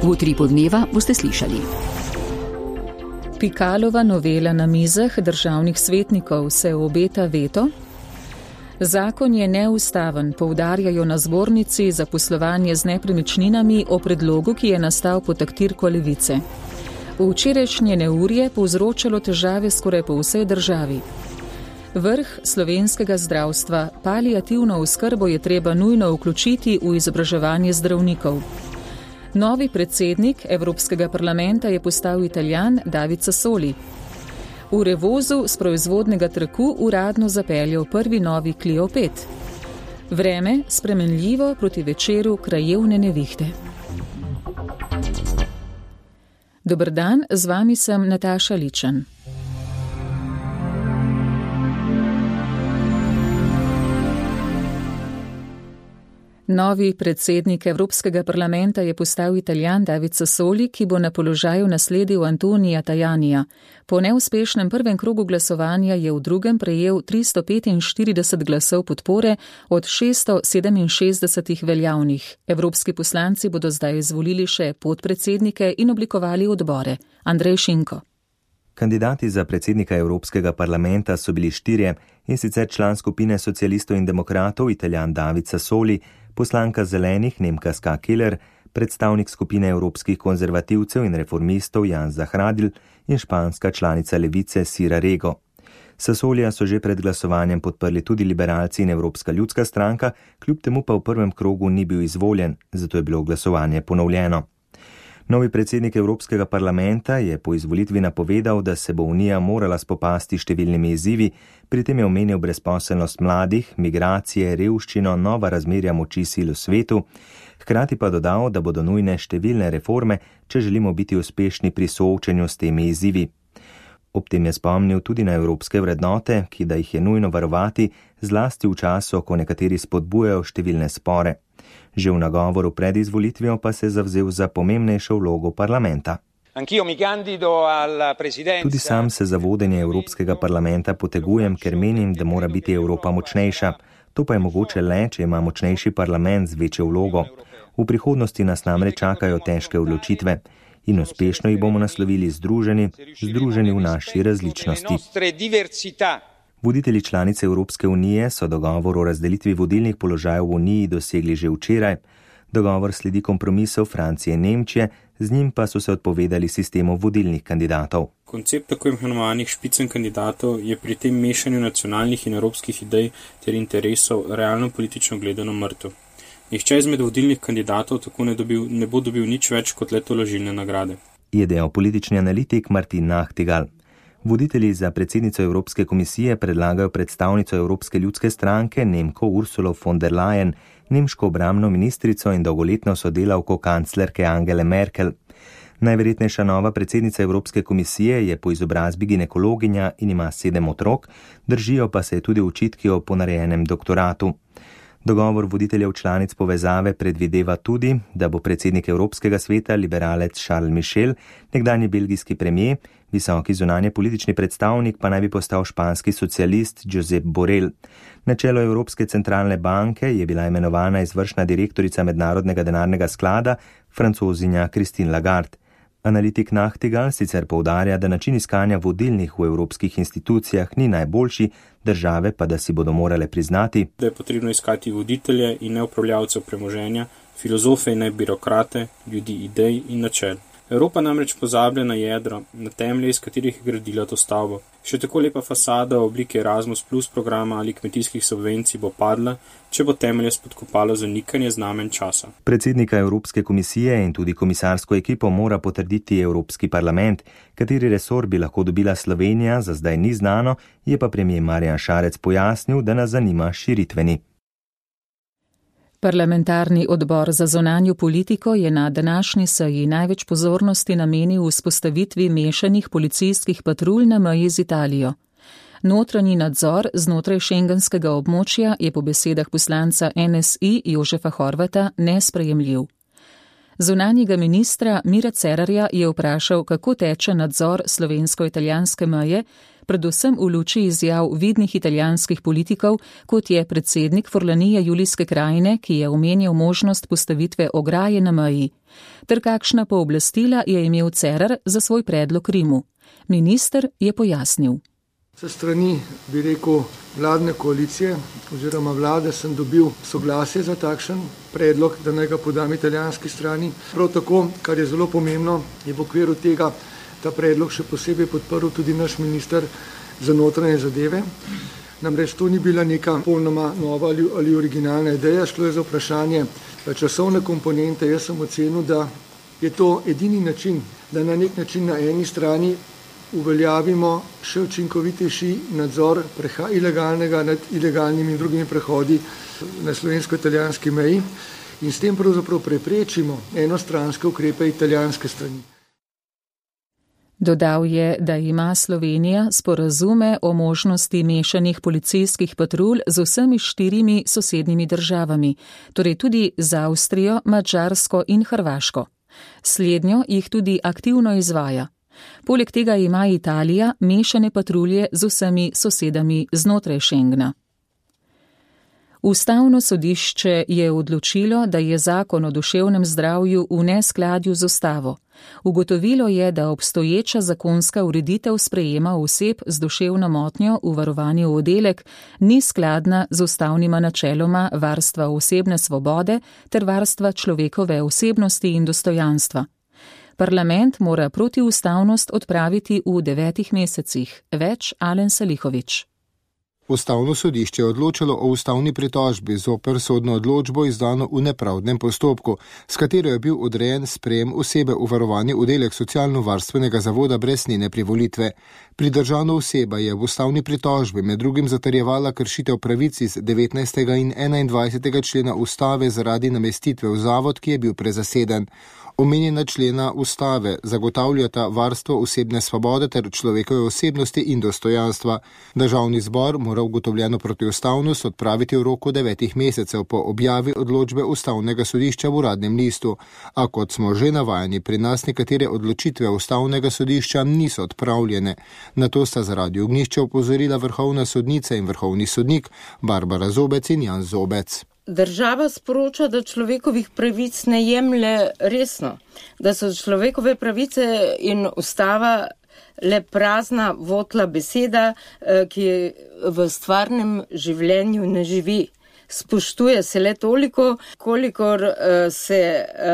V Utripu dneva boste slišali. Pikalova novela na mizah državnih svetnikov, se obeta veto? Zakon je neustaven, poudarjajo na zbornici za poslovanje z nepremičninami o predlogu, ki je nastal pod taktirko Levice. Včerajšnje neurje povzročalo težave skoraj po vsej državi. Vrh slovenskega zdravstva, paliativno oskrbo je treba nujno vključiti v izobraževanje zdravnikov. Novi predsednik Evropskega parlamenta je postal Italijan David Sassoli. V Revozu s proizvodnega traku uradno zapeljal prvi novi Clio 5. Vreme spremenljivo proti večeru krajevne nevihte. Dober dan, z vami sem Nataša Ličen. Novi predsednik Evropskega parlamenta je postal Italijan David Sassoli, ki bo na položaju nasledil Antonija Tajanija. Po neuspešnem prvem krogu glasovanja je v drugem prejel 345 glasov podpore od 667 veljavnih. Evropski poslanci bodo zdaj izvolili še podpredsednike in oblikovali odbore. Andrej Šinko. Kandidati za predsednika Evropskega parlamenta so bili štirje, in sicer član skupine socialistov in demokratov Italijan David Sassoli, poslanka zelenih Nemka Ska Keller, predstavnik skupine evropskih konzervativcev in reformistov Jan Zahradil in španska članica Levice Sira Rego. Sassolija so že pred glasovanjem podprli tudi liberalci in Evropska ljudska stranka, kljub temu pa v prvem krogu ni bil izvoljen, zato je bilo glasovanje ponovljeno. Novi predsednik Evropskega parlamenta je po izvolitvi napovedal, da se bo Unija morala spopasti številnimi izzivi, pri tem je omenil brezposelnost mladih, migracije, revščino, nova razmerja moči sil v svetu, hkrati pa dodal, da bodo nujne številne reforme, če želimo biti uspešni pri soočenju s temi izzivi. Ob tem je spomnil tudi na evropske vrednote, ki da jih je nujno varovati, zlasti v času, ko nekateri spodbujajo številne spore. Že v nagovoru pred izvolitvijo pa se je zavzel za pomembnejšo vlogo parlamenta. Tudi sam se za vodenje Evropskega parlamenta potegujem, ker menim, da mora biti Evropa močnejša. To pa je mogoče le, če ima močnejši parlament z večjo vlogo. V prihodnosti nas namreč čakajo težke odločitve in uspešno jih bomo naslovili združeni v naši različnosti. Voditelji članice Evropske unije so dogovor o razdelitvi vodilnih položajev v Uniji dosegli že včeraj. Dogovor sledi kompromisov Francije in Nemčije, z njim pa so se odpovedali sistemu vodilnih kandidatov. Koncept tako imenovanih špicen kandidatov je pri tem mešanju nacionalnih in evropskih idej ter interesov realno politično gledano mrtev. Nihče izmed vodilnih kandidatov tako ne bo dobil nič več kot le tolažilne nagrade. Je dejal politični analitik Martin Nachtigal. Voditelji za predsednico Evropske komisije predlagajo predstavnico Evropske ljudske stranke Nemko Ursulo von der Leyen, nemško obrambno ministrico in dolgoletno sodelavko kanclerke Angele Merkel. Najverjetnejša nova predsednica Evropske komisije je po izobrazbi ginekologinja in ima 7 otrok, držijo pa se tudi očitki o ponarejenem doktoratu. Dogovor voditeljev članic povezave predvideva tudi, da bo predsednik Evropskega sveta liberalec Charles Michel, nekdanji belgijski premier, visoki zunanje politični predstavnik pa naj bi postal španski socialist Josep Borrell. Na čelo Evropske centralne banke je bila imenovana izvršna direktorica Mednarodnega denarnega sklada, Francozinja Christine Lagarde. Analitik Nachtigal sicer poudarja, da način iskanja vodilnih v evropskih institucijah ni najboljši, države pa da si bodo morale priznati, da je potrebno iskati voditelje in ne upravljavcev premoženja, filozofe in ne birokrate, ljudi idej in načel. Evropa namreč pozablja na jedro, na temelje, iz katerih je gradila to stavbo. Še tako lepa fasada v obliki Erasmus Plus programa ali kmetijskih subvencij bo padla, če bo temelje spodkopalo zanikanje znamen časa. Predsednika Evropske komisije in tudi komisarsko ekipo mora potrditi Evropski parlament, kateri resor bi lahko dobila Slovenija, za zdaj ni znano, je pa premier Marjan Šarec pojasnil, da nas zanima širitveni. Parlamentarni odbor za zunanjo politiko je na današnji seji največ pozornosti namenil vzpostavitvi mešanih policijskih patrulj na meji z Italijo. Notranji nadzor znotraj šengenskega območja je po besedah poslanca NSI Jožefa Horvata nesprejemljiv. Zunanjega ministra Mira Cerarja je vprašal, kako teče nadzor slovensko-italijanske meje, predvsem v luči izjav vidnih italijanskih politikov, kot je predsednik Forlanije Julijske krajine, ki je omenjal možnost postavitve ograje na meji, ter kakšna pooblastila je imel Cerar za svoj predlog Rimu. Minister je pojasnil. Sa strani, bi rekel, vladne koalicije oziroma vlade sem dobil soglasje za takšen predlog, da naj ga podam italijanski strani. Prav tako, kar je zelo pomembno, je v okviru tega ta predlog še posebej podprl tudi naš minister za notranje zadeve. Namreč to ni bila neka popolnoma nova ali originalna ideja, šlo je za vprašanje časovne komponente. Jaz sem ocenil, da je to edini način, da na nek način na eni strani uveljavimo še učinkovitejši nadzor ilegalnega nad ilegalnimi in drugimi prehodi na slovensko-italijanski meji in s tem pravzaprav preprečimo enostranske ukrepe italijanske strani. Dodal je, da ima Slovenija sporazume o možnosti mešanih policijskih patrulj z vsemi 4 sosednjimi državami, torej tudi z Avstrijo, Madžarsko in Hrvaško. Slednjo jih tudi aktivno izvaja. Poleg tega ima Italija mešane patrulje z vsemi sosedami znotraj Schengna. Ustavno sodišče je odločilo, da je zakon o duševnem zdravju v neskladju z ustavo. Ugotovilo je, da obstoječa zakonska ureditev sprejema oseb z duševno motnjo v varovani oddelek ni skladna z ustavnima načeloma varstva osebne svobode ter varstva človekove osebnosti in dostojanstva. Parlament mora protiustavnost odpraviti v 9 mesecih. Več Alen Salihović. Ustavno sodišče je odločilo o ustavni pritožbi zoper sodno odločbo izdano v nepravdnem postopku, s katero je bil odrejen sprejem osebe v varovani oddelek socialno-varstvenega zavoda brez njene privolitve. Pridržana oseba je v ustavni pritožbi med drugim zatrjevala kršitev pravic iz 19. in 21. člena ustave zaradi namestitve v zavod, ki je bil prezaseden. Omenjena člena ustave zagotavljata varstvo osebne svobode ter človekove osebnosti in dostojanstva. Državni zbor mora ugotovljeno protiustavnost odpraviti v roku 9 mesecev po objavi odločbe Ustavnega sodišča v Uradnem listu. A kot smo že navajeni, pri nas nekatere odločitve Ustavnega sodišča niso odpravljene. Na to sta zaradi ognjišča opozorila vrhovna sodnica in vrhovni sodnik Barbara Zobec in Jan Zobec. Država sporoča, da človekovih pravic ne jemlje resno, da so človekove pravice in ustava le prazna votla beseda, ki v stvarnem življenju ne živi. Spoštuje se le toliko, kolikor se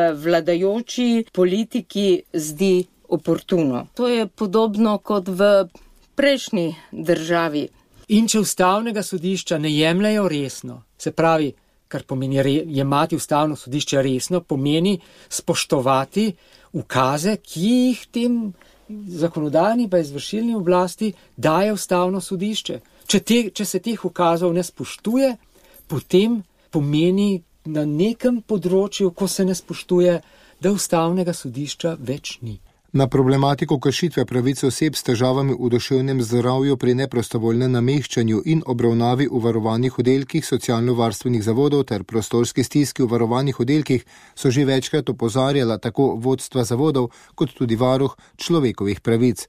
vladajoči politiki zdi oportuno. To je podobno kot v prejšnji državi. In če ustavnega sodišča ne jemljajo resno, se pravi, kar pomeni jemati ustavno sodišče resno, pomeni spoštovati ukaze, ki jih tem zakonodajni pa izvršilni oblasti daje ustavno sodišče. Če se teh ukazov ne spoštuje, potem pomeni na nekem področju, ko se ne spoštuje, da ustavnega sodišča več ni. Na problematiko kršitve pravic oseb s težavami v duševnem zdravju pri neprostovoljnem nameščanju in obravnavi v varovanih oddelkih socialno-varstvenih zavodov ter prostorski stiski v varovanih oddelkih so že večkrat opozarjala tako vodstva zavodov kot tudi varuh človekovih pravic.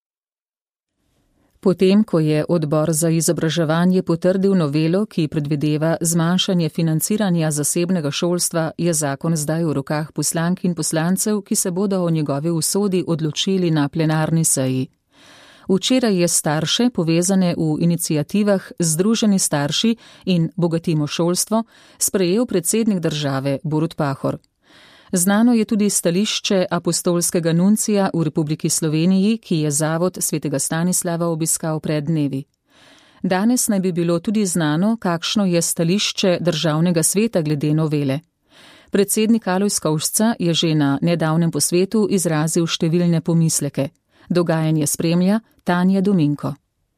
Potem, ko je odbor za izobraževanje potrdil novelo, ki predvideva zmanjšanje financiranja zasebnega šolstva, je zakon zdaj v rokah poslank in poslancev, ki se bodo o njegovi usodi odločili na plenarni seji. Včeraj je starše, povezane v iniciativah Združeni starši in Bogatimo šolstvo, sprejel predsednik države Borut Pahor. Znano je tudi stališče apostolskega nuncija v Republiki Sloveniji, ki je zavod svetega Stanislava obiskal pred dnevi. Danes naj bi bilo tudi znano, kakšno je stališče državnega sveta glede novele. Predsednik Alojz Kovšca je že na nedavnem posvetu izrazil številne pomisleke. Dogajanje spremlja Tanja Dominko.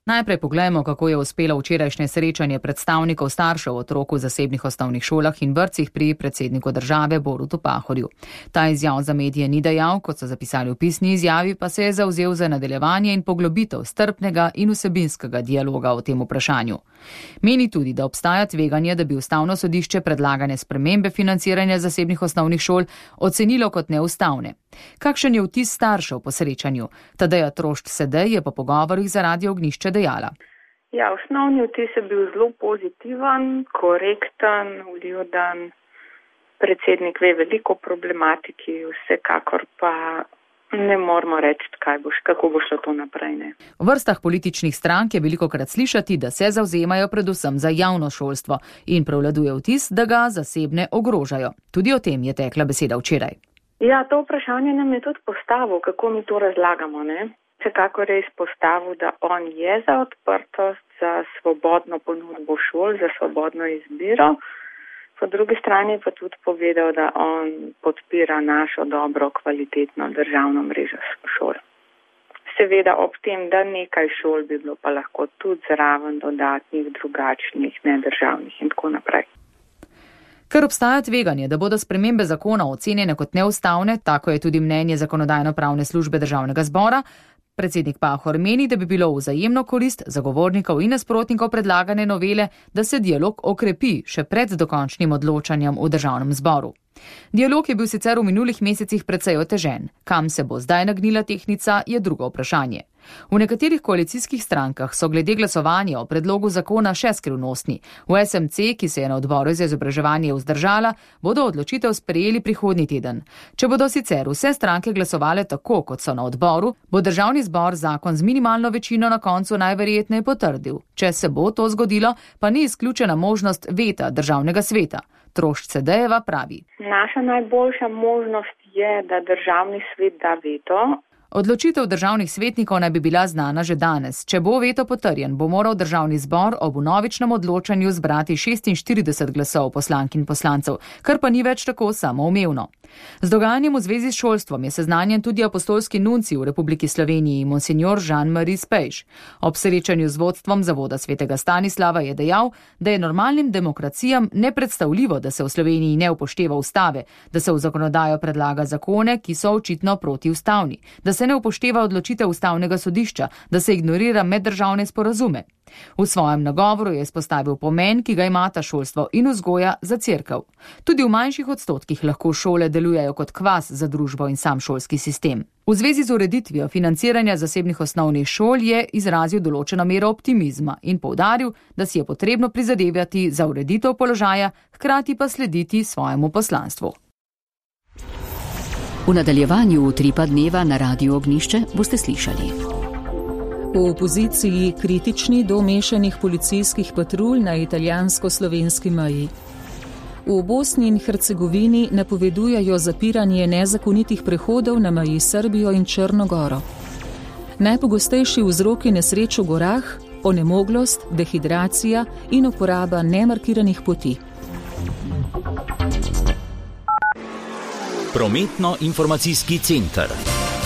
Najprej poglejmo, kako je uspelo včerajšnje srečanje predstavnikov staršev otrok v zasebnih osnovnih šolah in vrtcih pri predsedniku države Borutu Pahorju. Ta izjav za medije ni dejal, kot so zapisali v pisni izjavi, pa se je zavzel za nadaljevanje in poglobitev strpnega in vsebinskega dialoga o tem vprašanju. Meni tudi, da obstaja tveganje, da bi Ustavno sodišče predlagane spremembe financiranja zasebnih osnovnih šol ocenilo kot neustavne. Kakšen je vtis staršev po srečanju? Tadeja Trošt-Sedej je po pogovorih za Radio Ognjišče dejala. Ja, osnovni vtis je bil zelo pozitiven, korekten, vljuden. Predsednik ve veliko problematiki, vsekakor pa ne moramo reči, kako bo šlo to naprej. Ne. V vrstah političnih strank je velikokrat slišati, da se zavzemajo predvsem za javno šolstvo in prevladuje vtis, da ga zasebne ogrožajo. Tudi o tem je tekla beseda včeraj. Ja, to vprašanje nam je tudi postavil, kako mi to razlagamo. Ne? Vsekakor je izpostavil, da on je za odprtost, za svobodno ponudbo šol, za svobodno izbiro. Po drugi strani pa tudi povedal, da on podpira našo dobro, kvalitetno državno mrežo šol. Seveda ob tem, da nekaj šol bi bilo pa lahko tudi zraven dodatnih, drugačnih, nedržavnih in tako naprej. Ker obstaja tveganje, da bodo spremembe zakona ocenjene kot neustavne, tako je tudi mnenje Zakonodajno-pravne službe Državnega zbora, predsednik Pahor meni, da bi bilo v vzajemno korist zagovornikov in nasprotnikov predlagane novele, da se dialog okrepi še pred dokončnim odločanjem v Državnem zboru. Dialog je bil sicer v minulih mesecih precej otežen. Kam se bo zdaj nagnila tehtnica, je drugo vprašanje. V nekaterih koalicijskih strankah so glede glasovanja o predlogu zakona še skrivnostni. V SMC, ki se je na odboru za izobraževanje vzdržala, bodo odločitev sprejeli prihodnji teden. Če bodo sicer vse stranke glasovale tako, kot so na odboru, bo Državni zbor zakon z minimalno večino na koncu najverjetneje potrdil. Če se bo to zgodilo, pa ni izključena možnost veta Državnega sveta. Trošt-Sedejeva pravi. Naša najboljša možnost je, da Državni svet da veto. Odločitev državnih svetnikov naj bi bila znana že danes. Če bo veto potrjen, bo moral Državni zbor ob vnovičnem odločanju zbrati 46 glasov poslank in poslancev, kar pa ni več tako samoumevno. Z dogajanjem v zvezi s šolstvom je seznanjen tudi apostolski nuncij v Republiki Sloveniji, monsignor Jean-Marie Spejš. Ob srečanju z vodstvom Zavoda svetega Stanislava je dejal, da je normalnim demokracijam nepredstavljivo, da se v Sloveniji ne upošteva ustave, da se v zakonodajo predlaga zakone, ki so očitno protiustavni, da se ne upošteva odločitev Ustavnega sodišča, da se ignorira meddržavne sporazume. V svojem nagovoru je izpostavil pomen, ki ga imata šolstvo in vzgoja za cerkev. Tudi v manjših odstotkih lahko šole delujejo kot kvas za družbo in sam šolski sistem. V zvezi z ureditvijo financiranja zasebnih osnovnih šol je izrazil določeno mero optimizma in poudaril, da si je potrebno prizadevati za ureditev položaja, hkrati pa slediti svojemu poslanstvu. V nadaljevanju Utripa dneva na Radiu Ognjišče boste slišali. V opoziciji kritični do mešanih policijskih patrulj na italijansko-slovenski meji. V Bosni in Hercegovini napovedujejo zapiranje nezakonitih prehodov na meji s Srbijo in Črno Goro. Najpogostejši vzroki nesreč v gorah, onemoglost, dehidracija in uporaba nemarkiranih poti. Prometno-informacijski center.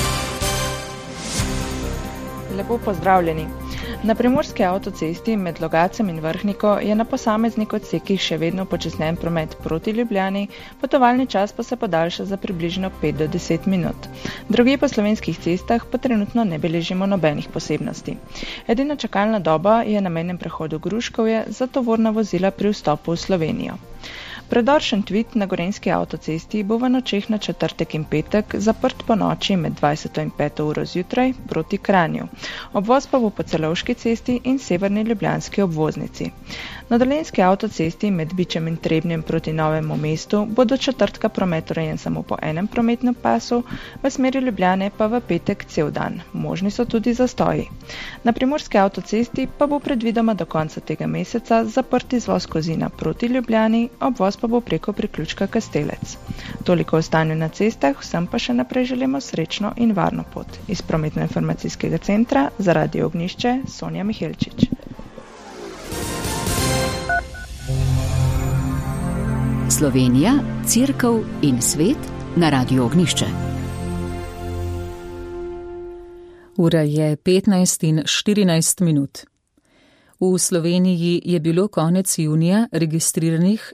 Lepo pozdravljeni. Na primorski avtocesti med Logacem in Vrhniko je na posameznih odsekih še vedno počasnen promet proti Ljubljani, potovalni čas pa se podaljša za približno 5 do 10 minut. Drugje po slovenskih cestah pa trenutno ne beležimo nobenih posebnosti. Edina čakalna doba je na mejnem prehodu Gruškovje za tovorna vozila pri vstopu v Slovenijo. Predor Šentvid na Gorenjski avtocesti bo v nočeh na četrtek in petek zaprt po noči med 20 in 5 uro zjutraj proti Kranju. Obvoz pa bo po Celovški cesti in severni ljubljanski obvoznici. Na Dolenjski avtocesti med Bičem in Trebnjem proti Novemu mestu bo do četrtka promet urejen samo po enem prometnem pasu, v smeri Ljubljane pa v petek cel dan. Možni so tudi zastoji. Na Primorski avtocesti pa bo predvidoma do konca tega meseca zaprt izvoz Kozina proti Ljubljani, obvoz pa bo preko priključka Kastelec. Toliko o stanju na cestah, vsem pa še naprej želimo srečno in varno pot. Iz Prometno-informacijskega centra za Radio Ognjišče, Sonja Mihelčič. Slovenija, cerkev in svet na Radiu Ognjišče. Ura je 15:14. V Sloveniji je bilo konec junija registriranih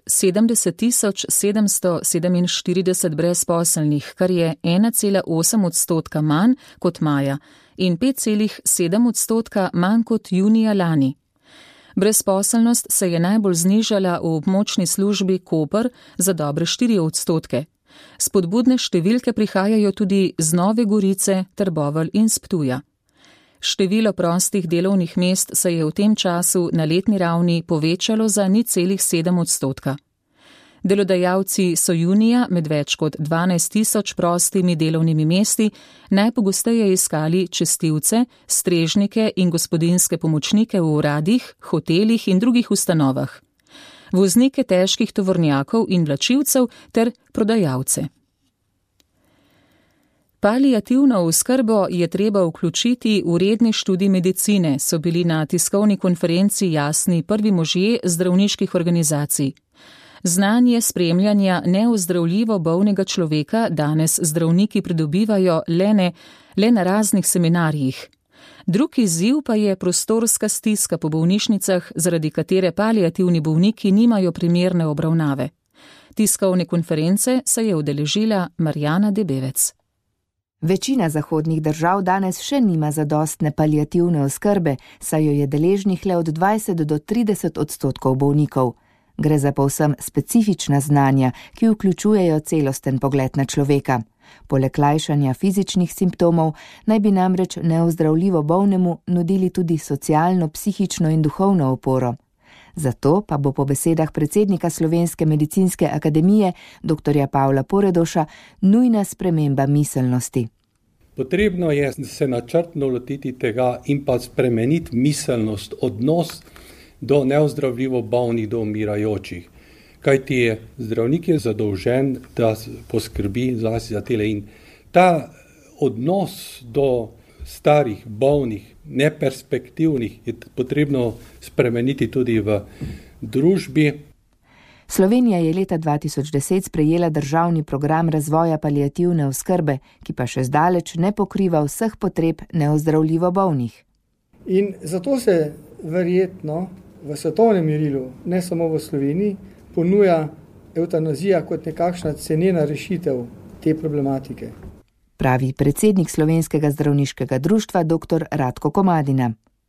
70.747 brezposelnih, kar je 1,8% manj kot maja in 5,7% manj kot junija lani. Brezposelnost se je najbolj znižala v območni službi Koper za dobre 4%. Spodbudne številke prihajajo tudi z Nove Gorice, Trbovelj in s Ptuja. Število prostih delovnih mest se je v tem času na letni ravni povečalo za 0,7%. Delodajalci so junija med več kot 12.000 prostimi delovnimi mesti najpogosteje iskali čistilce, strežnike in gospodinjske pomočnike v uradih, hotelih in drugih ustanovah, voznike težkih tovornjakov in vlačilcev ter prodajalce. Paliativno oskrbo je treba vključiti v redni študij medicine, so bili na tiskovni konferenci jasni prvi možje zdravniških organizacij. Znanje spremljanja neozdravljivo bolnega človeka danes zdravniki pridobivajo le na raznih seminarjih. Drug izziv pa je prostorska stiska po bolnišnicah, zaradi katere paliativni bolniki nimajo primerne obravnave. Tiskovne konference se je udeležila Marjana Debevec. Večina zahodnih držav danes še nima zadostne paliativne oskrbe, saj jo je deležnih le od 20 do 30% bolnikov. Gre za povsem specifična znanja, ki vključujejo celosten pogled na človeka. Poleg lajšanja fizičnih simptomov naj bi namreč neozdravljivo bolnemu nudili tudi socialno, psihično in duhovno oporo. Zato pa bo po besedah predsednika Slovenske medicinske akademije, dr. Pavla Poredoša, nujna sprememba miselnosti. Potrebno je se načrtno lotiti tega in pa spremeniti miselnost, odnos do neozdravljivo bolnih, do umirajočih. Kajti zdravnik je zadolžen, da poskrbi zlasti za tele. In ta odnos do starih, bolnih, neperspektivnih je potrebno spremeniti tudi v družbi. Slovenija je leta 2010 sprejela državni program razvoja paliativne oskrbe, ki pa še zdaleč ne pokriva vseh potreb neozdravljivo bolnih. In zato se verjetno v svetovnem merilu, ne samo v Sloveniji, ponuja evtanazija kot nekakšna cenena rešitev te problematike. Pravi predsednik Slovenskega zdravniškega društva dr. Ratko Komadina.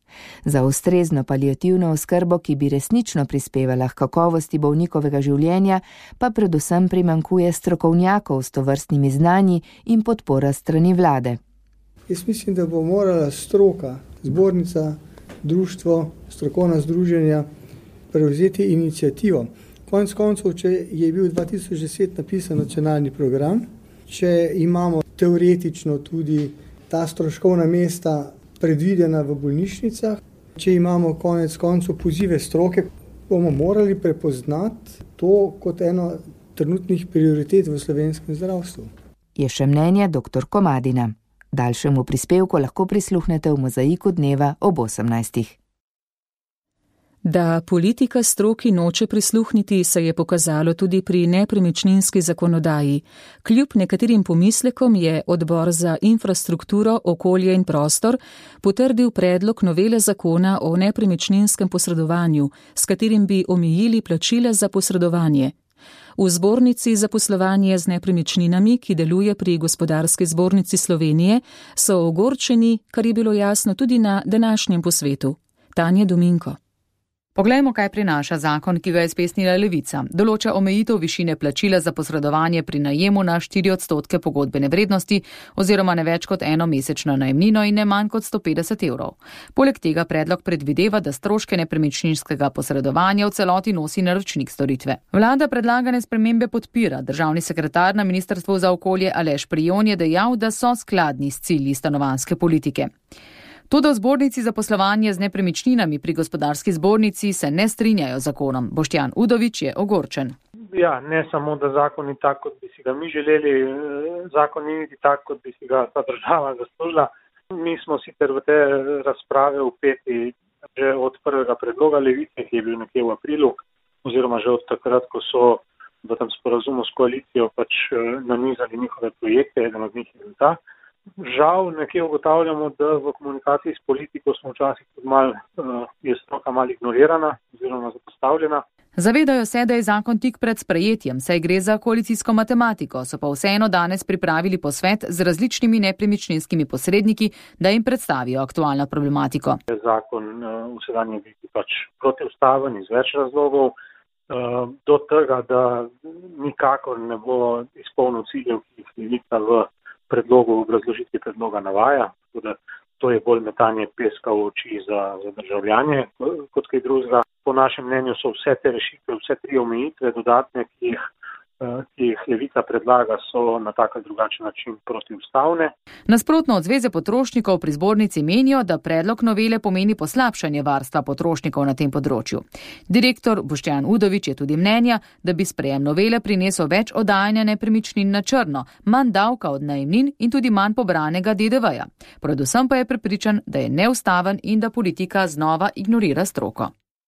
Za ustrezno paliativno oskrbo, ki bi resnično prispevala k kakovosti bolnikovega življenja, pa predvsem primanjkuje strokovnjakov s tovrstnimi znanji in podpora strani vlade. Jaz mislim, da bo morala stroka, zbornica, društvo, strokovna združenja prevzeti inicijativo. Konec koncev, če je bil 2010 napisan nacionalni program, če imamo teoretično tudi ta stroškovna mesta predvidena v bolnišnicah, če imamo konec koncev pozive stroke, bomo morali prepoznati to kot eno trenutnih prioritet v slovenskem zdravstvu. Je še mnenje dr. Komadina. Daljšemu prispevku lahko prisluhnete v Mozaiku dneva ob 18. Da politika stroki noče prisluhniti, se je pokazalo tudi pri nepremičninski zakonodaji. Kljub nekaterim pomislekom je Odbor za infrastrukturo, okolje in prostor potrdil predlog novele zakona o nepremičninskem posredovanju, s katerim bi omejili plačila za posredovanje. V zbornici za poslovanje z nepremičninami, ki deluje pri Gospodarski zbornici Slovenije, so ogorčeni, kar je bilo jasno tudi na današnjem posvetu. Tanja Dominko. Poglejmo, kaj prinaša zakon, ki ga je spesnila Levica. Določa omejitev višine plačila za posredovanje pri najemu na 4% pogodbene vrednosti oziroma ne več kot eno mesečno najemnino in ne manj kot 150 evrov. Poleg tega predlog predvideva, da stroške nepremičninskega posredovanja v celoti nosi naročnik storitve. Vlada predlagane spremembe podpira. Državni sekretar na Ministrstvu za okolje Aleš Prijon je dejal, da so skladni s cilji stanovanjske politike. Toda v zbornici za poslovanje z nepremičninami pri Gospodarski zbornici se ne strinjajo z zakonom. Boštjan Udovič je ogorčen. Ja, ne samo, da zakon ni tak, kot bi si ga mi želeli, zakon ni niti tak, kot bi si ga ta država zaslužila. Mi smo sicer v te razprave vpeti že od prvega predloga Levice, ki je bil nekje v aprilu, oziroma že od takrat, ko so v tem sporazumu s koalicijo nanizali njihove projekte, eden od njih je ta. Žal nekje ugotavljamo, da v komunikaciji s politiko smo včasih je stroka malo ignorirana oziroma zapostavljena. Zavedajo se, da je zakon tik pred sprejetjem, saj gre za koalicijsko matematiko, so pa vseeno danes pripravili posvet z različnimi nepremičninskimi posredniki, da jim predstavijo aktualno problematiko. Zakon v sedanji obliki protiustaven iz več razlogov, do tega, da nikakor ne bo izpolnil ciljev, ki jih Levica v predlogu, v obrazložitvi predloga navaja. To je bolj metanje peska v oči za državljanje kot kaj drugega. Po našem mnenju so vse te rešitve, vse tri omejitve dodatne, ki jih Levica predlaga, so na tak ali drugačen način protiustavne. Nasprotno od Zveze potrošnikov pri zbornici menijo, da predlog novele pomeni poslabšanje varstva potrošnikov na tem področju. Direktor Boštjan Udovič je tudi mnenja, da bi sprejem novele prinesel več oddajanja nepremičnin na črno, manj davka od najemnin in tudi manj pobranega DDV-ja. Predvsem pa je prepričan, da je neustaven in da politika znova ignorira stroko.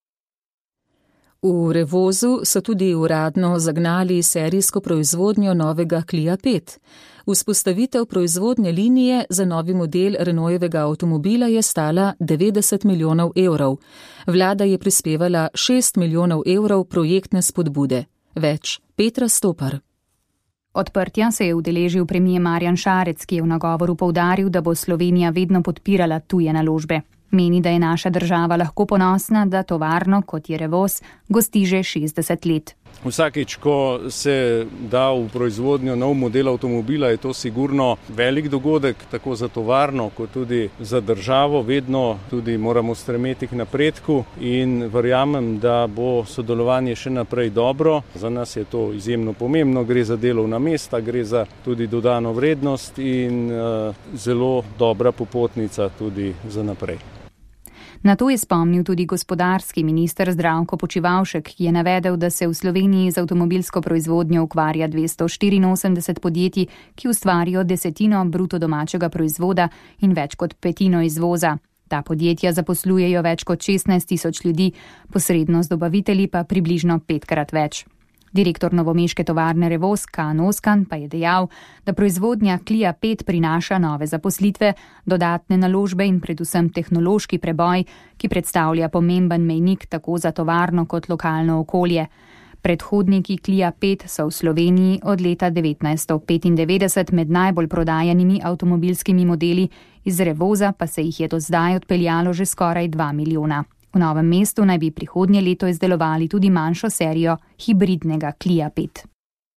V Revozu so tudi uradno zagnali serijsko proizvodnjo novega Clio 5. Vzpostavitev proizvodne linije za novi model Renaultovega avtomobila je stala 90 milijonov evrov. Vlada je prispevala 6 milijonov evrov projektne spodbude. Več Petra Stopar. Odprtja se je udeležil premier Marjan Šarec, ki je v nagovoru poudaril, da bo Slovenija vedno podpirala tuje naložbe. Meni, da je naša država lahko ponosna, da tovarno, kot je Revoz, gosti že 60 let. Vsakič, ko se da v proizvodnjo nov model avtomobila, je to sigurno velik dogodek, tako za tovarno, kot tudi za državo. Vedno tudi moramo stremeti k napredku in verjamem, da bo sodelovanje še naprej dobro. Za nas je to izjemno pomembno, gre za delovna mesta, gre za tudi dodano vrednost in zelo dobra popotnica tudi za naprej. Na to je spomnil tudi gospodarski minister Zdravko Počivalšek, ki je navedel, da se v Sloveniji z avtomobilsko proizvodnjo ukvarja 284 podjetij, ki ustvarijo 10% bruto domačega proizvoda in več kot 1/5 izvoza. Ta podjetja zaposlujejo več kot 16 tisoč ljudi, posredno z dobavitelji pa približno 5-krat več. Direktor novomeške tovarne Revoz Kaan Oskan pa je dejal, da proizvodnja Clio 5 prinaša nove zaposlitve, dodatne naložbe in predvsem tehnološki preboj, ki predstavlja pomemben mejnik tako za tovarno kot lokalno okolje. Predhodniki Clio 5 so v Sloveniji od leta 1995 med najbolj prodajanimi avtomobilskimi modeli, iz Revoza pa se jih je do zdaj odpeljalo že skoraj 2 milijona. V Novem mestu naj bi prihodnje leto izdelovali tudi manjšo serijo hibridnega Clio 5.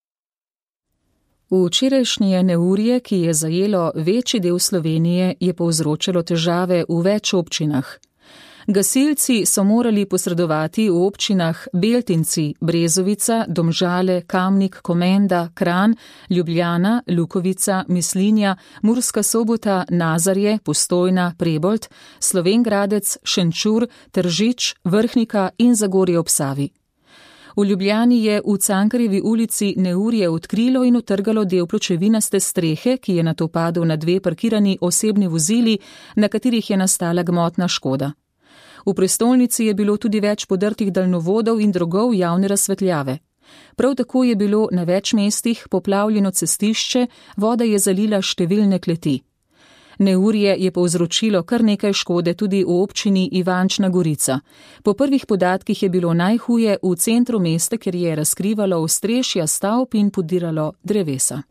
Včerajšnje neurje, ki je zajelo večji del Slovenije, je povzročilo težave v več občinah. Gasilci so morali posredovati v občinah Beltinci, Brezovica, Domžale, Kamnik, Komenda, Kranj, Ljubljana, Lukovica, Mislinja, Murska Sobota, Nazarje, Postojna, Prebold, Slovenj Gradec, Šenčur, Tržič, Vrhnika in Zagorje ob Savi. V Ljubljani je v Cankarjevi ulici neurje odkrilo in utrgalo del pločevinaste strehe, ki je nato padel na 2 parkirani osebni vozili, na katerih je nastala gmotna škoda. V prestolnici je bilo tudi več podrtih daljnovodov in drogov javne razsvetljave. Prav tako je bilo na več mestih poplavljeno cestišče, voda je zalila številne kleti. Neurje je povzročilo kar nekaj škode tudi v občini Ivančna Gorica. Po prvih podatkih je bilo najhuje v centru mesta, ker je razkrivalo ostrešja stavb in podiralo drevesa.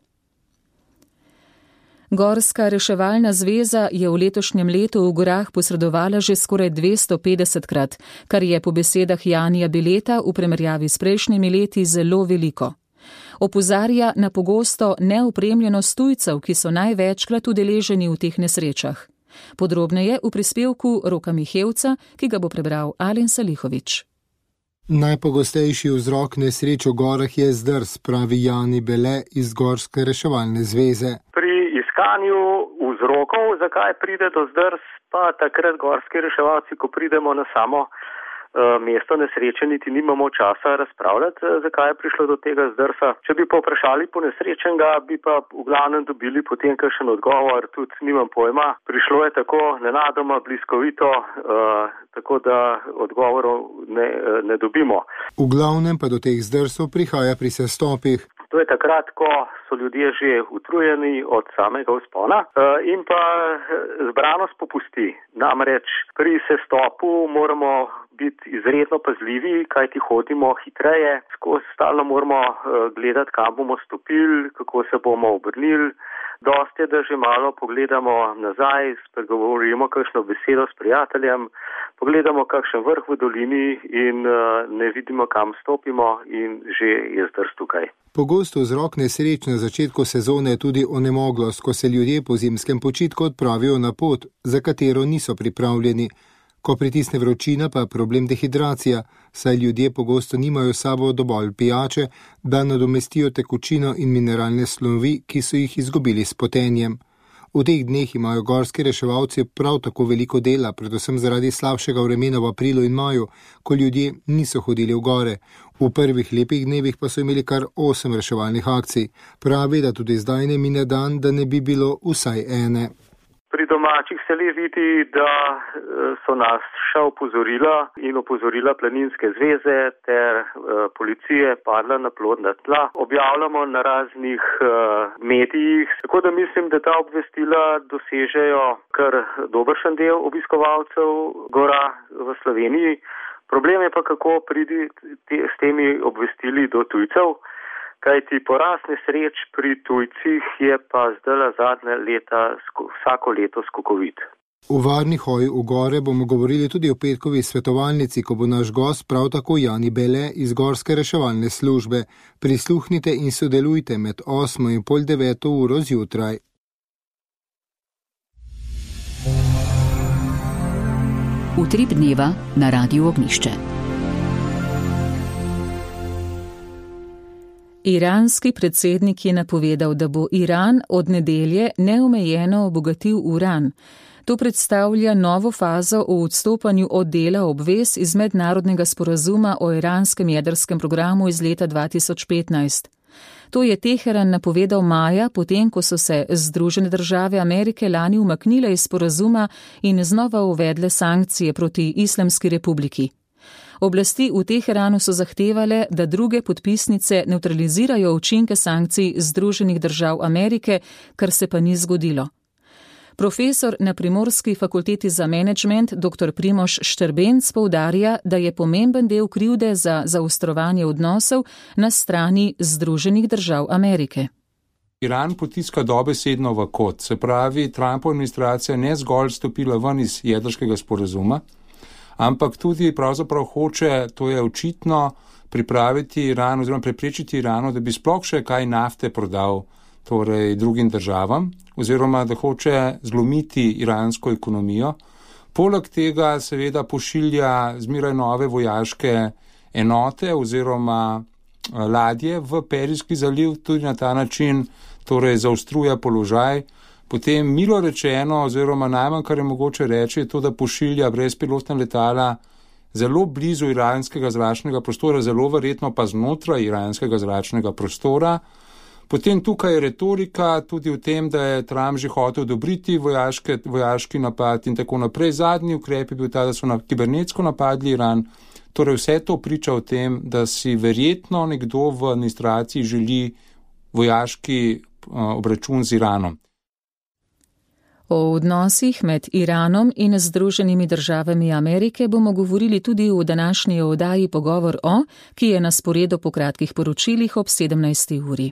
Gorska reševalna zveza je v letošnjem letu v gorah posredovala že skoraj 250-krat, kar je po besedah Janija Bileta v primerjavi s prejšnjimi leti zelo veliko. Opozarja na pogosto neopremljenost tujcev, ki so največkrat udeleženi v teh nesrečah. Podrobneje v prispevku Roka Mihevca, ki ga bo prebral Alen Salihovič. Najpogostejši vzrok nesreč v gorah je zdrs, pravi Jani Bele iz Gorske reševalne zveze. Pri iskanju vzrokov, zakaj pride do zdrs, pa takrat gorski reševalci, ko pridemo na samo mesto nesreče, niti nimamo časa razpravljati, zakaj je prišlo do tega zdrsa. Če bi povprašali po nesrečenega, bi pa v glavnem dobili potem kakšen odgovor, tudi nimam pojma. Prišlo je tako nenadoma, bliskovito, tako da odgovorov ne dobimo. V glavnem pa do teh zdrsov prihaja pri sestopih. To je takrat, ko so ljudje že utrujeni od samega vzpona in pa zbranost popusti. Namreč pri sestopu moramo biti izredno pazljivi, kajti hodimo hitreje, stalno moramo gledati, kam bomo stopili, kako se bomo obrnili. Dosti je, da že malo pogledamo nazaj, spregovorimo kakšno besedo s prijateljem, pogledamo kakšen vrh v dolini in ne vidimo, kam stopimo in že je zdrs tukaj. Pogosto vzrok nesreč na začetku sezone je tudi onemoglost, ko se ljudje po zimskem počitku odpravijo na pot, za katero niso pripravljeni. Ko pritisne vročina, pa problem dehidracija, saj ljudje pogosto nimajo s sabo dovolj pijače, da nadomestijo tekočino in mineralne snovi, ki so jih izgubili s potenjem. V teh dneh imajo gorski reševalci prav tako veliko dela, predvsem zaradi slabšega vremena v aprilu in maju, ko ljudje niso hodili v gore. V prvih lepih dnevih pa so imeli kar 8 reševalnih akcij. Pravi, da tudi zdaj ne mine dan, da ne bi bilo vsaj ene. Pri domačih se le vidi, da so nas še opozorila in opozorila Planinske zveze ter policije padla na plodna tla. Objavljamo na raznih medijih, tako da mislim, da ta obvestila dosežejo kar dobršen del obiskovalcev gora v Sloveniji. Problem je pa, kako pridi s temi obvestili do tujcev. Kajti porast nesreč pri tujcih je pa zdaj zadnje leta vsako leto skokovit. V varni hoji v gore bomo govorili tudi o petkovi svetovalnici, ko bo naš gost prav tako Jani Bele iz Gorske reševalne službe. Prisluhnite in sodelujte med 8 in pol 9 uro zjutraj. Utrip dneva na Radiu Ognjišče. Iranski predsednik je napovedal, da bo Iran od nedelje neomejeno obogatil uran. To predstavlja novo fazo v odstopanju od dela obvez iz mednarodnega sporazuma o iranskem jedrskem programu iz leta 2015. To je Teheran napovedal maja, potem ko so se Združene države Amerike lani umaknile iz sporazuma in znova uvedle sankcije proti Islamski republiki. Oblasti v Teheranu so zahtevale, da druge podpisnice nevtralizirajo učinke sankcij Združenih držav Amerike, kar se pa ni zgodilo. Profesor na Primorski fakulteti za menedžment dr. Primož Štrbenc poudarja, da je pomemben del krivde za zaostrovanje odnosov na strani Združenih držav Amerike. Iran potiska dobesedno v kot, se pravi, Trumpova administracija ne zgolj stopila ven iz jedrskega sporazuma, ampak tudi pravzaprav hoče, to je očitno, pripraviti Iran oziroma preprečiti Iranu, da bi sploh še kaj nafte prodal torej drugim državam, oziroma da hoče zlomiti iransko ekonomijo. Poleg tega seveda pošilja zmeraj nove vojaške enote oziroma ladje v Perijski zaliv, tudi na ta način torej zaostruje položaj. Potem milo rečeno, oziroma najmanj, kar je mogoče reči, je to, da pošilja brezpilotna letala zelo blizu iranskega zračnega prostora, zelo verjetno pa znotraj iranskega zračnega prostora. Potem tukaj je retorika tudi v tem, da je Trump že hotel odobriti vojaški napad in tako naprej. Zadnji ukrep je bil ta, da so kibernetsko napadli Iran. Torej vse to priča o tem, da si verjetno nekdo v administraciji želi vojaški obračun z Iranom. O odnosih med Iranom in Združenimi državami Amerike bomo govorili tudi v današnji oddaji Pogovor o, ki je na sporedu po kratkih poročilih ob 17. uri.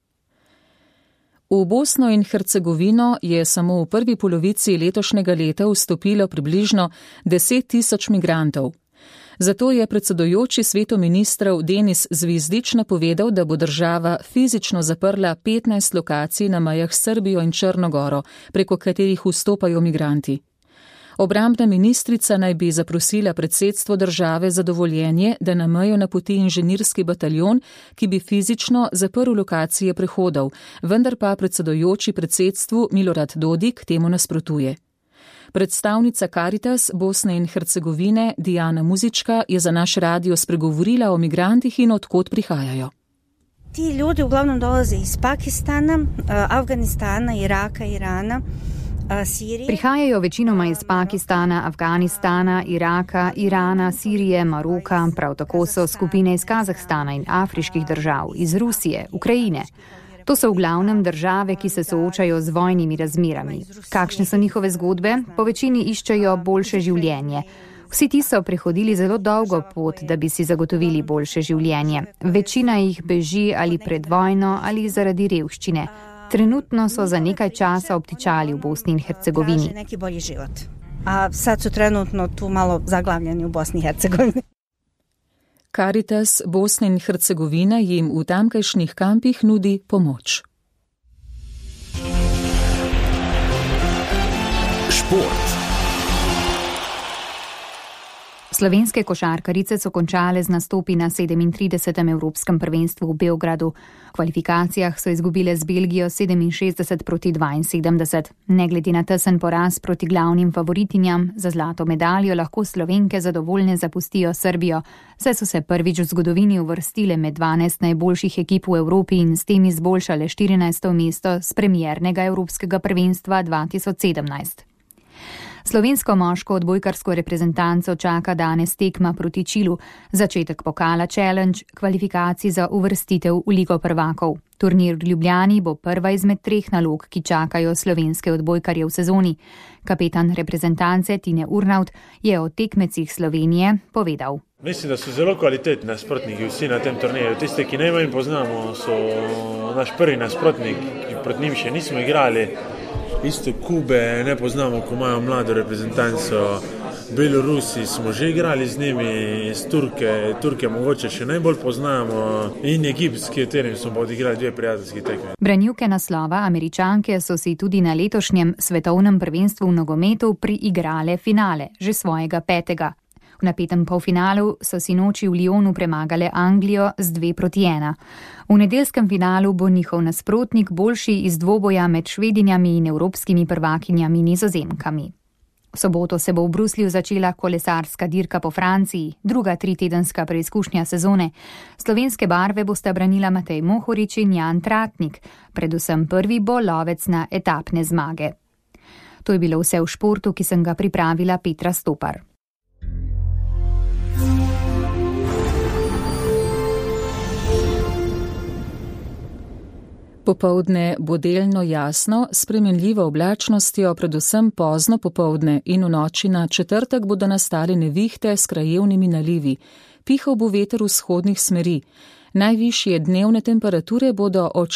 V Bosno in Hercegovino je samo v prvi polovici letošnjega leta vstopilo približno 10.000 migrantov. Zato je predsedujoči svetu ministrov Denis Zvizdič napovedal, da bo država fizično zaprla 15 lokacij na mejah s Srbijo in Črno Goro, preko katerih vstopajo migranti. Obrambna ministrica naj bi zaprosila predsedstvo države za dovoljenje, da na mejo napoti inženirski bataljon, ki bi fizično zaprl lokacije prehodov, vendar pa predsedujoči predsedstvu Milorad Dodik temu nasprotuje. Predstavnica Caritas Bosne in Hercegovine Dijana Muzička je za naš radio spregovorila o migrantih in odkot prihajajo. Ti ljudi uglavnom dolaze iz Pakistana, Afganistana, Iraka, Irana. Prihajajo večinoma iz Pakistana, Afganistana, Iraka, Irana, Sirije, Maroka, prav tako so skupine iz Kazahstana in afriških držav, iz Rusije, Ukrajine. To so v glavnem države, ki se soočajo z vojnimi razmerami. Kakšne so njihove zgodbe? Po večini iščejo boljše življenje. Vsi ti so prehodili zelo dolgo pot, da bi si zagotovili boljše življenje. Večina jih beži ali pred vojno ali zaradi revščine. Trenutno so za nekaj časa obtičali v Bosni in Hercegovini. A sad su trenutno tu malo zaglavljeni u Bosni i Hercegovini. Caritas Bosne in Hercegovine jim v tamkajšnjih kampih nudi pomoč. Šport. Slovenske košarkarice so končale z nastopi na 37. Evropskem prvenstvu v Beogradu. V kvalifikacijah so izgubile z Belgijo 67-72. Ne glede na tesen poraz proti glavnim favoritinjam, za zlato medaljo lahko Slovenke zadovoljne zapustijo Srbijo, saj so se prvič v zgodovini uvrstile med 12 najboljših ekip v Evropi in s tem izboljšale 14. mesto s premiernega Evropskega prvenstva 2017. Slovensko moško odbojkarsko reprezentanco čaka danes tekma proti Čilu, začetek pokala Challenge, kvalifikacij za uvrstitev v Ligo prvakov. Turnir v Ljubljani bo prva izmed 3 nalog, ki čakajo slovenske odbojkarje v sezoni. Kapetan reprezentance Tine Urnaut je o tekmecih Slovenije povedal. Mislim, da so zelo kvalitetni nasprotniki vsi na tem turnirju. Tiste, ki najmanj poznamo, so naš prvi nasprotnik, ki proti njim še nismo igrali. Isto Kube ne poznamo, ko imajo mlado reprezentanco. Belorusi smo že igrali z njimi, iz Turke mogoče še najbolj poznamo in Egipt, s katerim smo odigrali 2 prijateljski tekmi. Branilke naslova Američanke so si tudi na letošnjem svetovnem prvenstvu v nogometu priigrale finale, že svojega 5. V napetem polfinalu so sinoči v Lyonu premagale Anglijo z 2-1. V nedeljskem finalu bo njihov nasprotnik boljši iz dvoboja med Švedinjami in evropskimi prvakinjami Nizozemkami. V soboto se bo v Bruslju začela kolesarska dirka po Franciji, druga 3-tedenska preizkušnja sezone. Slovenske barve bosta branila Matej Mohorič in Jan Tratnik, predvsem prvi bo lovec na etapne zmage. To je bilo vse v športu, ki sem ga pripravila Petra Stopar. Popoldne bo delno jasno, s spremenljivo oblačnostjo, predvsem pozno popoldne in v noči na četrtek bodo nastale nevihte s krajevnimi nalivi. Pihal bo veter vzhodnih smeri. Najvišje dnevne temperature bodo od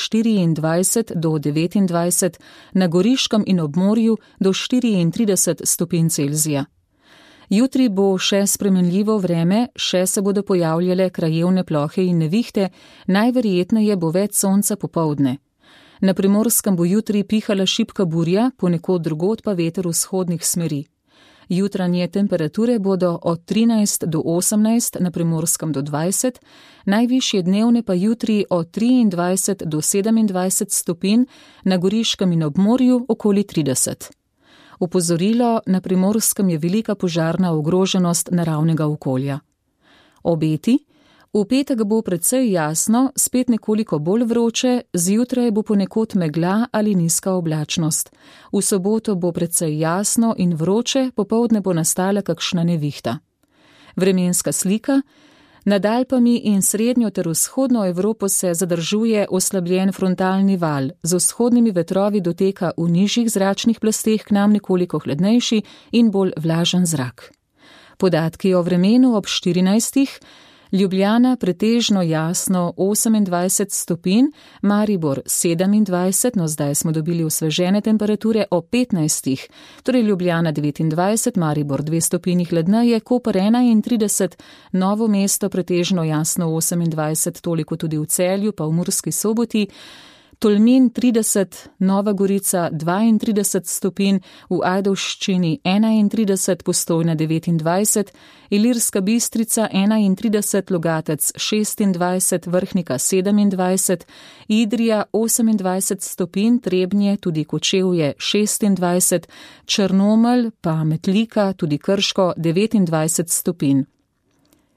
24 do 29, na Goriškem in ob morju do 34 stopinj Celzija. Jutri bo še spremenljivo vreme, še se bodo pojavljale krajevne plohe in nevihte, najverjetneje bo več sonca popoldne. Na Primorskem bo jutri pihala šibka burja, ponekod drugod pa veter vzhodnih smeri. Jutranje temperature bodo od 13 do 18, na Primorskem do 20, najvišje dnevne pa jutri od 23 do 27 stopinj, na Goriškem in ob morju okoli 30. Opozorilo, na Primorskem je velika požarna ogroženost naravnega okolja. Obeti: v petek bo precej jasno, spet nekoliko bolj vroče, zjutraj bo ponekod megla ali nizka oblačnost. V soboto bo precej jasno in vroče, popoldne bo nastala kakšna nevihta. Vremenska slika: nad Alpami in srednjo ter vzhodno Evropo se zadržuje oslabljen frontalni val, z vzhodnimi vetrovi doteka v nižjih zračnih plasteh k nam nekoliko hladnejši in bolj vlažen zrak. Podatki o vremenu ob 14. Ljubljana pretežno jasno 28 stopinj, Maribor 27, no zdaj smo dobili osvežene temperature o 15, torej Ljubljana 29, Maribor 2 stopinji hladneje, Koper 31, Novo mesto pretežno jasno 28, toliko tudi v Celju pa v Murski Soboti, Tolmin 30, Nova Gorica 32 stopinj, v Ajdovščini 31, Postojna 29, Ilirska Bistrica 31, Logatec 26, Vrhnika 27, Idrija 28 stopinj, Trebnje, tudi Kočevje 26, Črnomelj pa Metlika, tudi Krško 29 stopinj.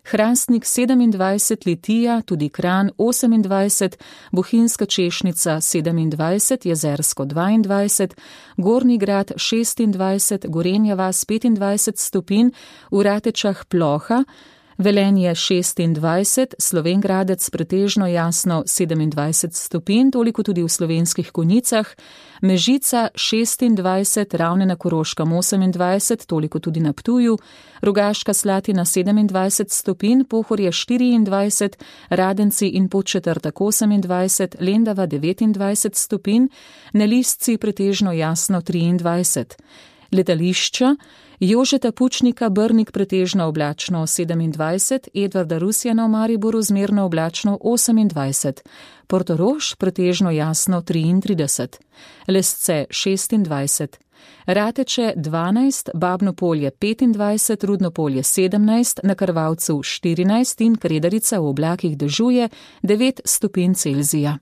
Hrastnik 27, Litija, tudi Kranj 28, Bohinjska Češnica 27, Jezersko 22, Gornji Grad 26, Gorenja vas 25 stopinj, v Ratečah ploha, Velenje 26, Slovenj Gradec pretežno jasno 27 stopinj, toliko tudi v Slovenskih Konjicah, Mežica 26, Ravne na Koroškem 28, toliko tudi na Ptuju, Rogaška Slatina 27 stopinj, Pohorje 24, Radenci in Podčetrtek 28, Lendava 29 stopinj, na Listci pretežno jasno 23. Letališča: Jožeta Pučnika Brnik pretežno oblačno 27, Edvarda Rusjana v Mariboru zmerno oblačno 28, Portorož pretežno jasno 33, Lesce 26, Rateče 12, Babno Polje 25, Rudno Polje 17, na Krvavcu 14 in Kredarica v oblakih dežuje 9 stopinj Celzija.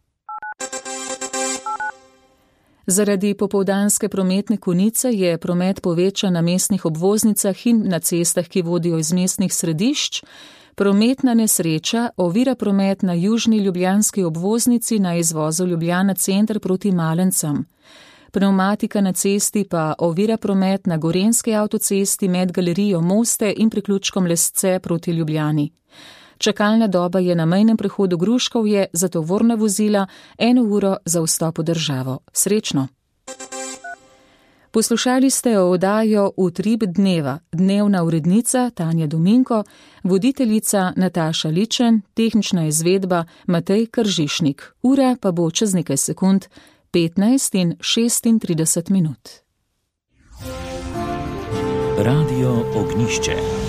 Zaradi popoldanske prometne konice je promet povečan na mestnih obvoznicah in na cestah, ki vodijo iz mestnih središč. Prometna nesreča ovira promet na južni ljubljanski obvoznici na izvozu Ljubljana center proti Malencem. Pneumatika na cesti pa ovira promet na Gorenjski avtocesti med galerijo Moste in priključkom Lesce proti Ljubljani. Čakalna doba je na mejnem prehodu Gruškovje za tovorna vozila 1 uro za vstop v državo. Srečno! Poslušali ste oddajo Utrip dneva, dnevna urednica Tanja Dominko, voditeljica Nataša Ličen, tehnična izvedba Matej Kržišnik. Ura pa bo čez nekaj sekund 15 in 36 minut. Radio Ognjišče.